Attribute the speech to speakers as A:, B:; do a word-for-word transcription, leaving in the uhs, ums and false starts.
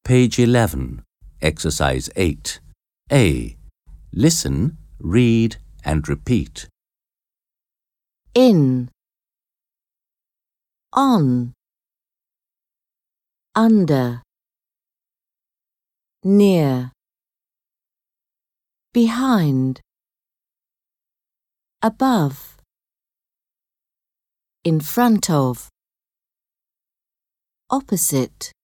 A: Page eleven, Exercise eight. A. Listen, read and repeat.
B: In, on, under, near, behind, above, in front of, opposite.